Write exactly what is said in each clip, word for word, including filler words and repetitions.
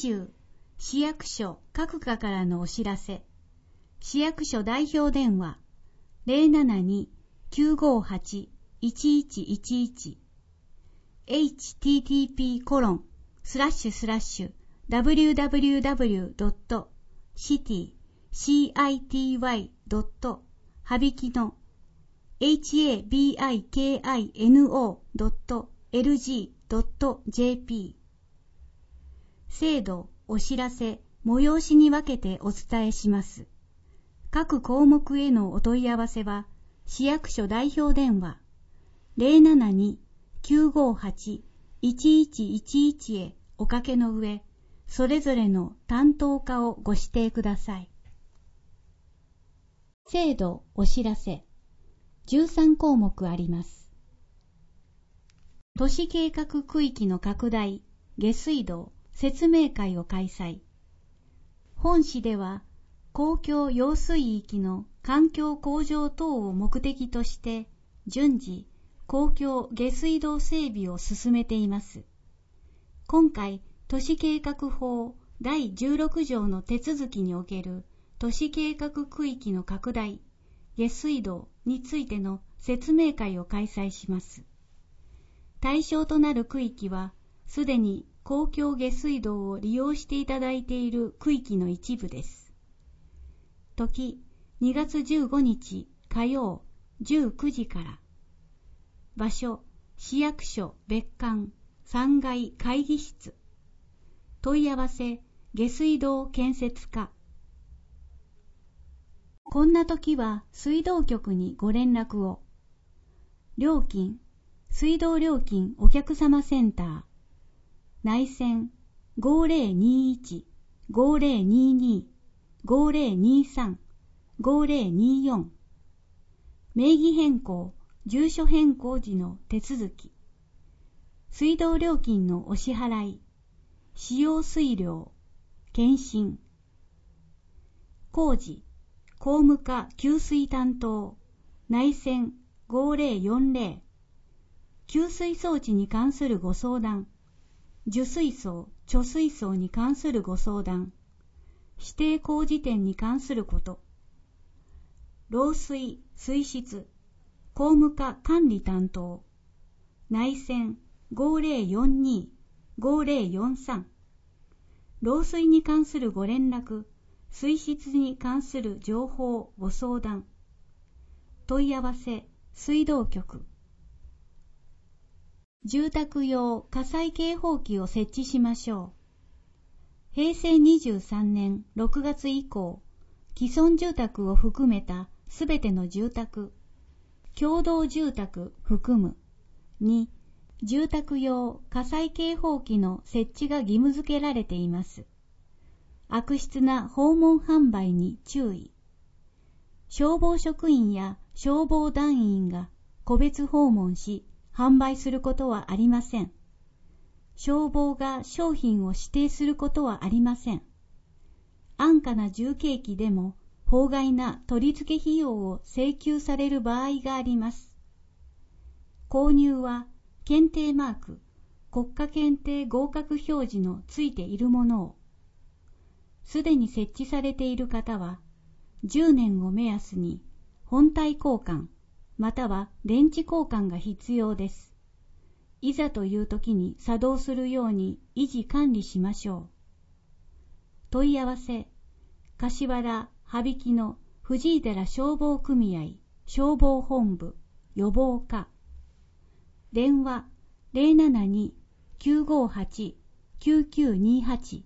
にじゅう、市役所各課からのお知らせ。市役所代表電話 ゼロななに きゅうごはち いちいちいちいち エイチティーティーピー コロンスラッシュスラッシュ ダブリューダブリューダブリュー ドット シティ シーアイティーワイ ドット はびきの エイチエービーアイケーアイエヌオー ドット エルジー ドット ジェーピー 制度、お知らせ、催しに分けてお伝えします。各項目へのお問い合わせは、市役所代表電話 ゼロななに きゅうごはち いちいちいちいち へおかけの上、それぞれの担当課をご指定ください。制度、お知らせ。じゅうさんこうもくあります。都市計画区域の拡大、下水道、説明会を開催。本市では、公共用水域の環境向上等を目的として、順次、公共下水道整備を進めています。今回、都市計画法だいじゅうろくじょうの手続きにおける都市計画区域の拡大、下水道についての説明会を開催します。対象となる区域は、すでに公共下水道を利用していただいている区域の一部です。時、にがつじゅうごにち火曜じゅうくじから。場所、市役所別館さんがい会議室。問い合わせ、下水道建設課。こんな時は水道局にご連絡を。料金、水道料金お客様センター。内線 ごゼロにいち ごゼロにに ごゼロにさん ごゼロによん。名義変更、住所変更時の手続き。水道料金のお支払い。使用水量、検針。工事、工務課給水担当、内線ごゼロよんゼロ。給水装置に関するご相談。受水槽、貯水槽に関するご相談。指定工事点に関すること。漏水、水質、工務課管理担当。内線ごゼロよんに ごゼロよんさん。漏水に関するご連絡、水質に関する情報、ご相談。問い合わせ、水道局。住宅用火災警報器を設置しましょう。へいせいにじゅうさんねんろくがつ以降、既存住宅を含めたすべての住宅、共同住宅含むに、住宅用火災警報器の設置が義務付けられています。悪質な訪問販売に注意。消防職員や消防団員が個別訪問し、販売することはありません。消防が商品を指定することはありません。安価な重計器でも法外な取り付け費用を請求される場合があります。購入は検定マーク、国家検定合格表示のついているものを。すでに設置されている方は、じゅうねんを目安に本体交換、または電池交換が必要です。いざという時に作動するように維持管理しましょう。問い合わせ、柏原羽曳の藤井寺消防組合消防本部予防課。電話 ゼロななに きゅうごはち きゅうきゅうにはち。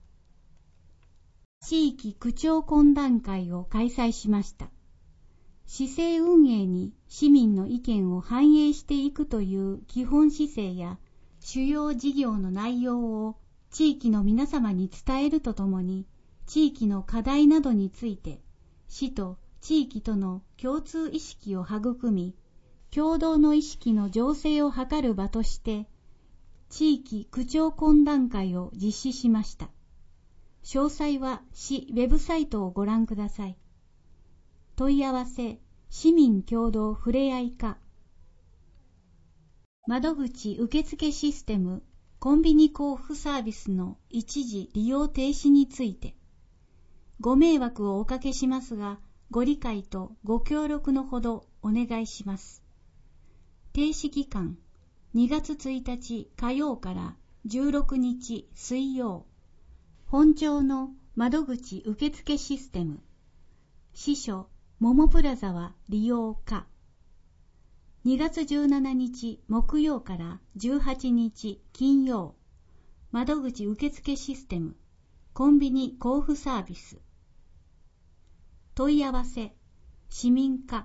地域区長懇談会を開催しました。市政運営に市民の意見を反映していくという基本姿勢や主要事業の内容を地域の皆様に伝えるとともに、地域の課題などについて市と地域との共通意識を育み、共同の意識の醸成を図る場として地域区長懇談会を実施しました。詳細は市ウェブサイトをご覧ください。問い合わせ、市民共同ふれあい課。窓口受付システムコンビニ交付サービスの一時利用停止について、ご迷惑をおかけしますが、ご理解とご協力のほどお願いします。停止期間、にがつついたち火曜からじゅうろくにち水曜。本庁の窓口受付システム。支所、ももプラザは利用可。にがつじゅうしちにち木曜からじゅうはちにち金曜。窓口受付システム。コンビニ交付サービス。問い合わせ、市民課。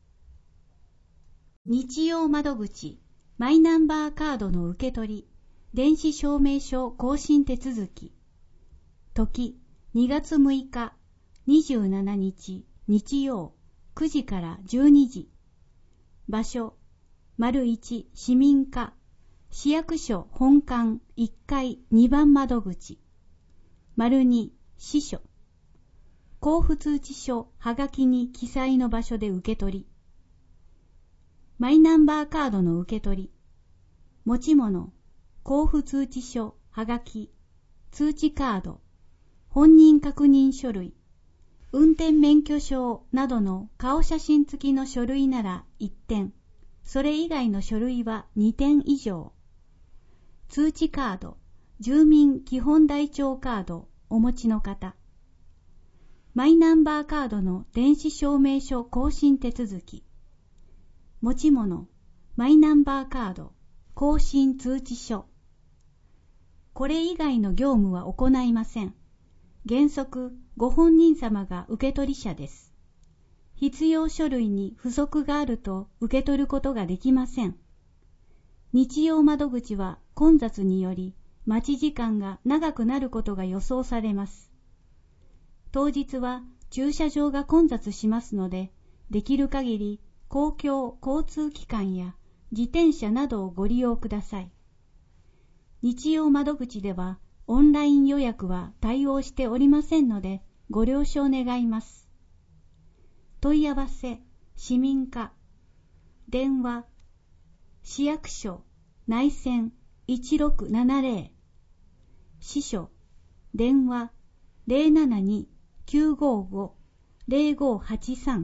日曜窓口、マイナンバーカードの受け取り、電子証明書更新手続き。時、にがつむいか、にじゅうしちにち、日曜、くじからじゅうにじ。場所、丸いち市民課、市役所本館いっかいにばん窓口。丸に支所。交付通知書はがきに記載の場所で受け取り。マイナンバーカードの受け取り。持ち物、交付通知書はがき、通知カード、本人確認書類、運転免許証などの顔写真付きの書類ならいってん、それ以外の書類はにてん以上。通知カード、住民基本台帳カードお持ちの方。マイナンバーカードの電子証明書更新手続き。持ち物、マイナンバーカード、更新通知書。これ以外の業務は行いません。原則、ご本人様が受取者です。必要書類に不足があると受け取ることができません。日曜窓口は混雑により待ち時間が長くなることが予想されます。当日は駐車場が混雑しますので、できる限り公共交通機関や自転車などをご利用ください。日曜窓口ではオンライン予約は対応しておりませんので、ご了承願います。問い合わせ、市民課。電話、市役所、内線いちろくななぜろ。支所、電話 ゼロななに きゅうごご ゼロごはちさん。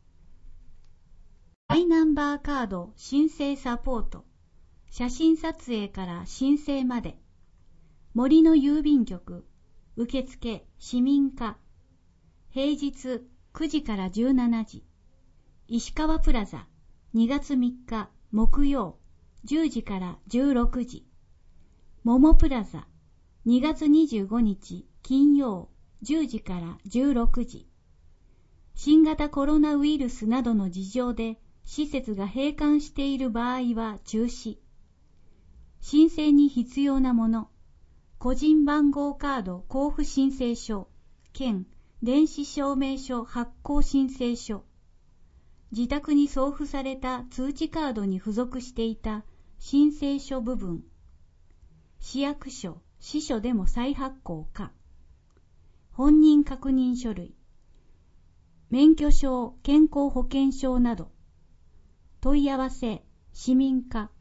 マイナンバーカード申請サポート。写真撮影から申請まで。森の郵便局、受付市民課。平日くじからじゅうしちじ。石川プラザ、にがつみっか木曜、じゅうじからじゅうろくじ。桃プラザ、にがつにじゅうごにち金曜、じゅうじからじゅうろくじ。新型コロナウイルスなどの事情で施設が閉館している場合は中止。申請に必要なもの、個人番号カード交付申請書、兼電子証明書発行申請書、自宅に送付された通知カードに付属していた申請書部分、市役所、支所でも再発行か、本人確認書類、免許証、健康保険証など、問い合わせ、市民課。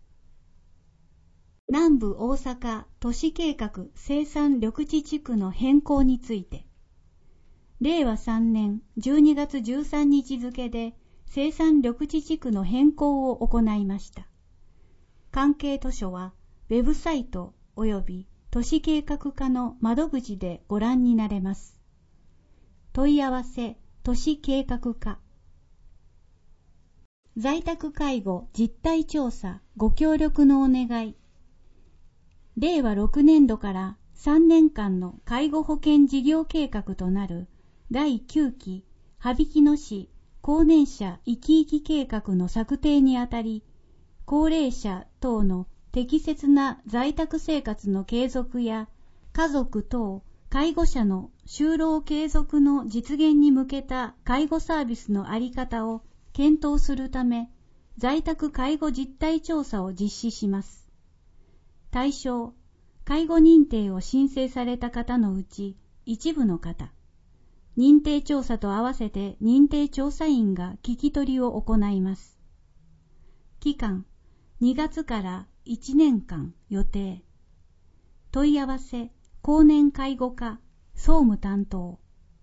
南部大阪都市計画生産緑地地区の変更について、れいわさんねんじゅうにがつじゅうさんにち付で生産緑地地区の変更を行いました。関係図書はウェブサイト及び都市計画課の窓口でご覧になれます。問い合わせ、都市計画課。在宅介護実態調査ご協力のお願い。れいわろくねんどからさんねんかんの介護保険事業計画となるだいきゅうき羽曳野市高年者生き生き計画の策定にあたり、高齢者等の適切な在宅生活の継続や家族等介護者の就労継続の実現に向けた介護サービスの在り方を検討するため、在宅介護実態調査を実施します。対象、介護認定を申請された方のうち一部の方、認定調査と合わせて認定調査員が聞き取りを行います。期間、にがつからいちねんかん予定。 問い合わせ、高年介護課、総務担当。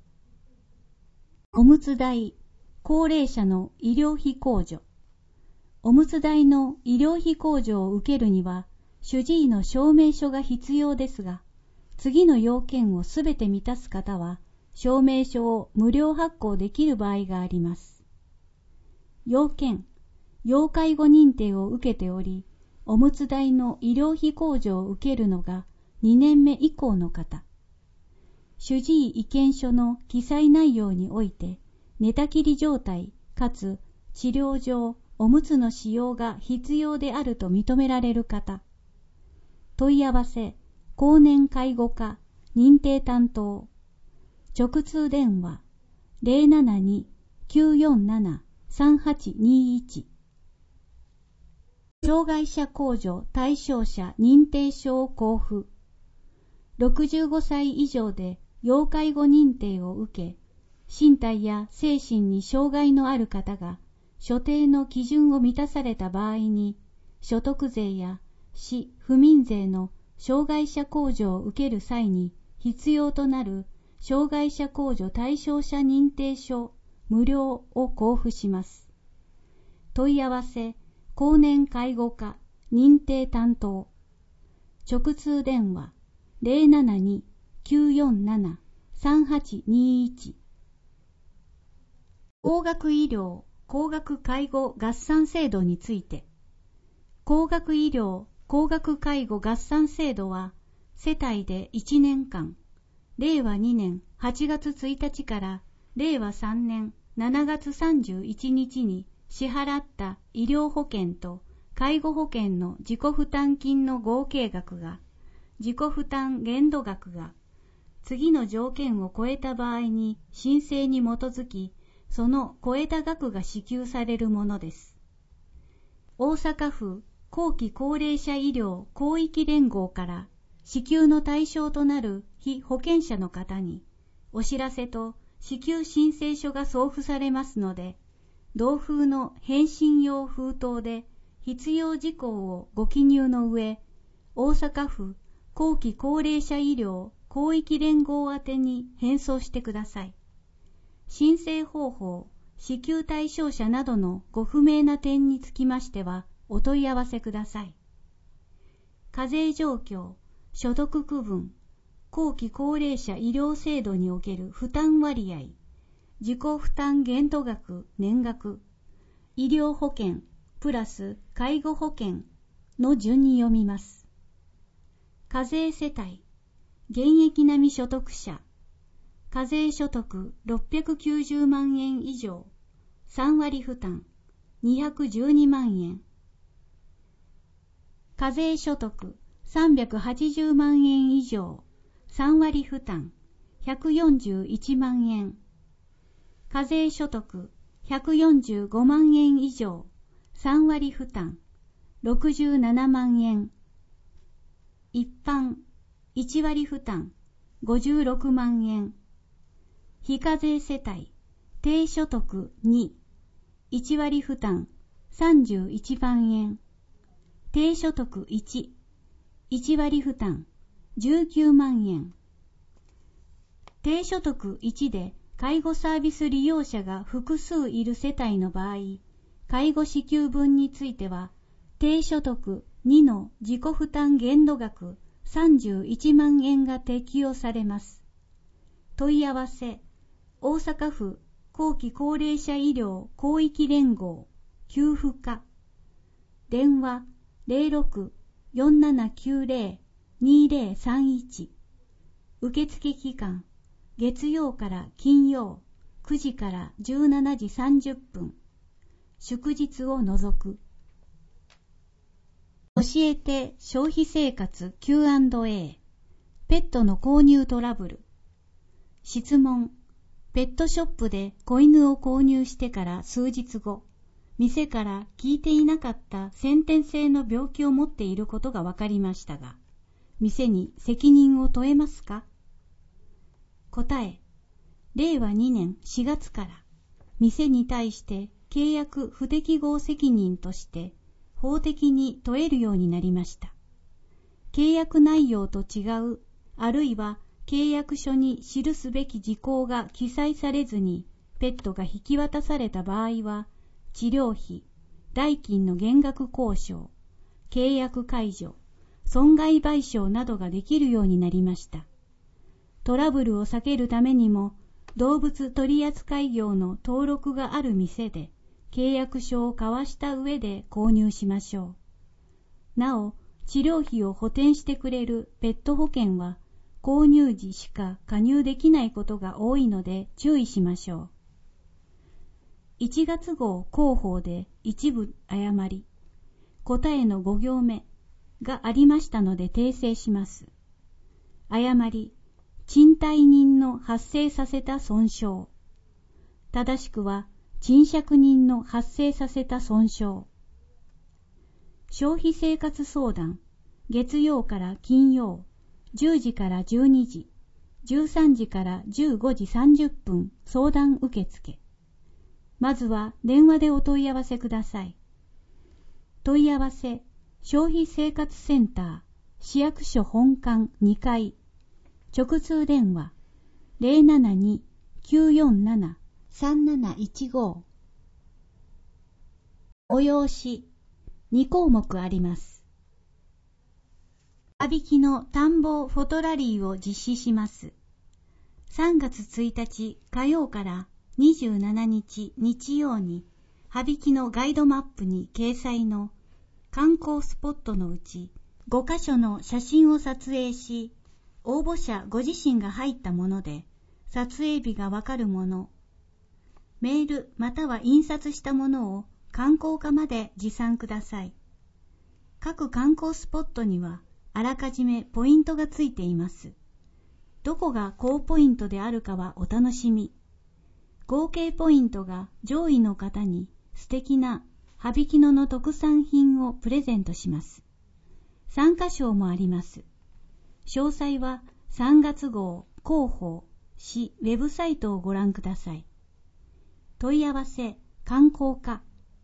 おむつ代、高齢者の医療費控除。おむつ代の医療費控除を受けるには、主治医の証明書が必要ですが、次の要件をすべて満たす方は、証明書を無料発行できる場合があります。要件、要介護認定を受けており、おむつ代の医療費控除を受けるのがにねんめ以降の方。主治医意見書の記載内容において、寝たきり状態かつ治療上おむつの使用が必要であると認められる方。問い合わせ、高年介護課、認定担当。直通電話 ゼロななに きゅうよんなな さんはちにいち。障害者控除対象者認定証交付。ろくじゅうごさい以上で要介護認定を受け、身体や精神に障害のある方が所定の基準を満たされた場合に、所得税や市・府民税の障害者控除を受ける際に必要となる障害者控除対象者認定書無料を交付します。問い合わせ、高年介護課、認定担当。直通電話 ゼロななに きゅうよんなな さんはちにいち。高額医療・高額介護合算制度について。高額医療・高額介護合算制度は、世帯でいちねんかん、れいわにねんはちがつついたちかられいわさんねんしちがつさんじゅういちにちに支払った医療保険と介護保険の自己負担金の合計額が、自己負担限度額が、次の条件を超えた場合に申請に基づき、その超えた額が支給されるものです。大阪府後期高齢者医療広域連合から支給の対象となる被保険者の方に、お知らせと支給申請書が送付されますので、同封の返信用封筒で必要事項をご記入の上、大阪府後期高齢者医療広域連合宛てに返送してください。申請方法、支給対象者などのご不明な点につきましては、お問い合わせください。課税状況、所得区分、後期高齢者医療制度における負担割合、自己負担限度額年額、医療保険プラス介護保険の順に読みます。課税世帯、現役並み所得者、課税所得ろっぴゃくきゅうじゅうまんえん以上、さんわり負担にひゃくじゅうにまんえん。課税所得さんびゃくはちじゅうまんえん以上、さんわり負担ひゃくよんじゅういちまんえん。課税所得ひゃくよんじゅうごまんえん以上、さんわり負担ろくじゅうななまんえん。一般いちわり負担ごじゅうろくまんえん。非課税世帯低所得に、いちわり負担さんじゅういちまんえん。低所得いち、いちわり負担じゅうきゅうまんえん。低所得いちで介護サービス利用者が複数いる世帯の場合、介護支給分については、低所得にの自己負担限度額さんじゅういちまんえんが適用されます。問い合わせ、大阪府後期高齢者医療広域連合給付課。電話 ゼロろく よんななきゅうゼロ にゼロさんいち。受付期間、月曜から金曜くじからじゅうしちじさんじゅっぷん。祝日を除く。教えて消費生活 キューアンドエー。ペットの購入トラブル。質問。ペットショップで子犬を購入してから数日後、店から聞いていなかった先天性の病気を持っていることが分かりましたが、店に責任を問えますか？答え、れいわにねんしがつから店に対して契約不適合責任として法的に問えるようになりました。 契約内容と違う、あるいは契約書に記すべき事項が記載されずにペットが引き渡された場合は、治療費、代金の減額交渉、契約解除、損害賠償などができるようになりました。トラブルを避けるためにも、動物取扱業の登録がある店で契約書を交わした上で購入しましょう。なお、治療費を補填してくれるペット保険は購入時しか加入できないことが多いので注意しましょう。いちがつ号広報で一部誤り、答えのご行目がありましたので訂正します。誤り、賃貸人の発生させた損傷。正しくは、賃借人の発生させた損傷。消費生活相談、月曜から金曜、じゅうじからじゅうにじ、じゅうさんじからじゅうごじさんじゅっぷん相談受付。まずは電話でお問い合わせください。問い合わせ、消費生活センター、市役所本館にかい、直通電話 ゼロななに きゅうよんなな さんなないちご。お用紙、にこうもくあります。羽曳の田んぼフォトラリーを実施します。さんがつついたち火曜からにじゅうしちにち日曜に、羽曳のガイドマップに掲載の観光スポットのうちごかしょの写真を撮影し、応募者ご自身が入ったもので、撮影日がわかるもの、メールまたは印刷したものを観光課まで持参ください。各観光スポットにはあらかじめポイントがついています。どこが高ポイントであるかはお楽しみ。合計ポイントが上位の方に素敵な羽曳野の特産品をプレゼントします。参加賞もあります。詳細はさんがつ号広報市ウェブサイトをご覧ください。問い合わせ観光課。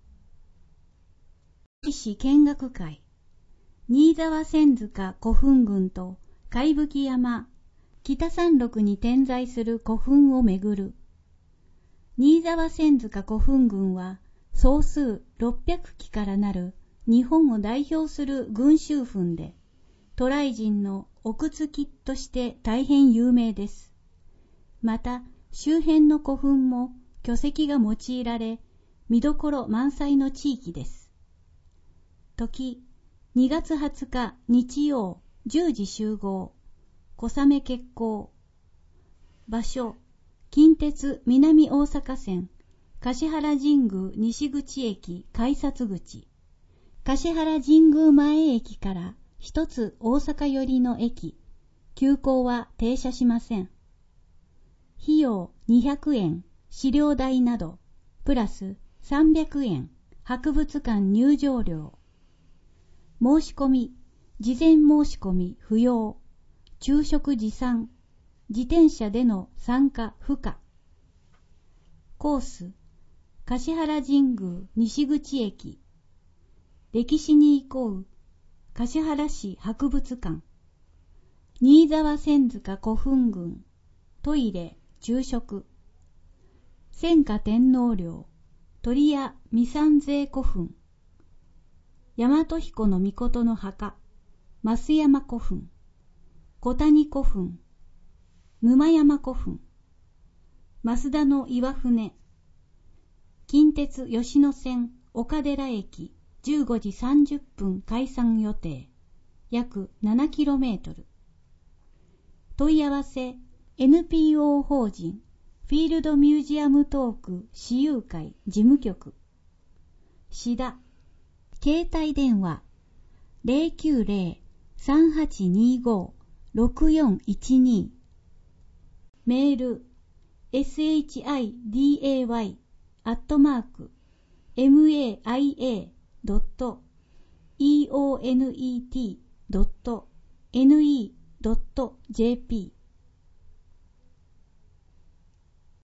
市見学会、新沢千塚古墳群と貝吹山、北山麓に点在する古墳をめぐる。新沢千塚古墳群は総数ろっぴゃくきからなる日本を代表する群衆墳で、渡来人の奥付きとして大変有名です。また周辺の古墳も巨石が用いられ、見どころ満載の地域です。時、にがつはつか日曜じゅうじ集合、小雨決行。場所、近鉄南大阪線、橿原神宮西口駅改札口。橿原神宮前駅から一つ大阪寄りの駅、急行は停車しません。費用にひゃくえん、資料代など、プラスさんびゃくえん、博物館入場料。申し込み、事前申し込み不要、昼食持参、自転車での参加不可。コース、橿原神宮西口駅、歴史に行こう、橿原市博物館、新沢千塚古墳群、トイレ、昼食、千華天皇陵、鳥屋三三勢古墳、大和彦の命の墓、増山古墳、小谷古墳、沼山古墳、増田の岩船、近鉄吉野線岡寺駅じゅうごじさんじゅっぷん開山予定、約 ななキロメートル。問い合わせ エヌピーオー 法人フィールドミュージアムトーク私有会事務局、シダ、携帯電話 ゼロきゅうゼロ さんはちにご ろくよんいちに、メール エスエイチアイディーエーワイ アットマーク エムエーアイエー ドット イーオーネット ドット ネット ドット ジェーピー